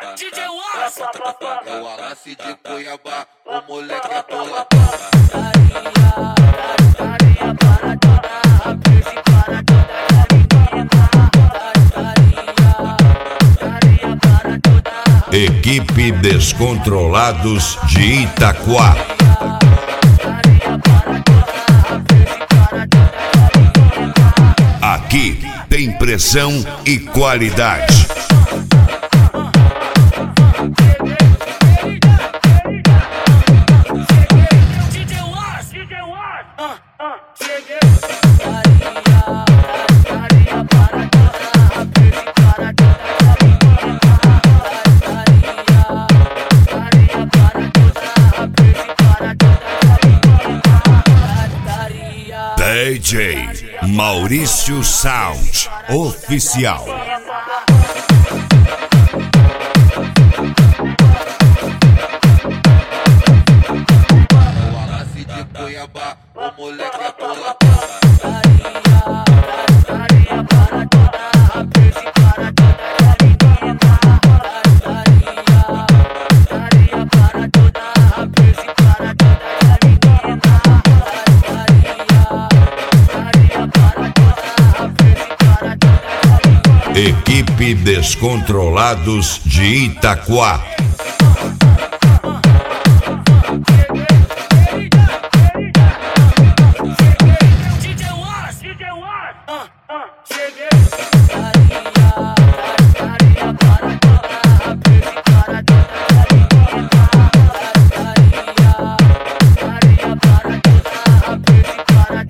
DJ Wallace. É o Wallace de Cuiabá, o moleque é tola. Carinha para toda, aperto para toda, carinha para toda. Equipe Descontrolados de Itaquá. Aqui tem pressão e qualidade. DJ Wallace. Cheguei. Carinha para toda, aperto para toda. Carinha para toda, aperto para toda. DJ Maurício Sound Oficial. É o Wallace de Cuiabá, o moleque é tola. Carinha para toda, aperto para toda. Carinha para toda, aperto para toda. Carinha para toda, aperto para toda. Equipe Descontrolados de Itaquá. DJ Wallace. Cheguei. Carinha para toda, aperto para toda. Carinha para toda, aperto para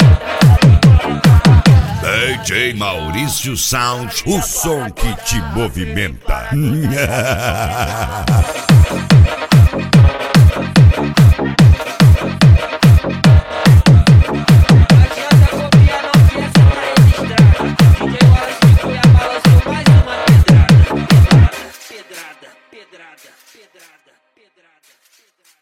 toda. DJ Maurício Sound, o som que te movimenta.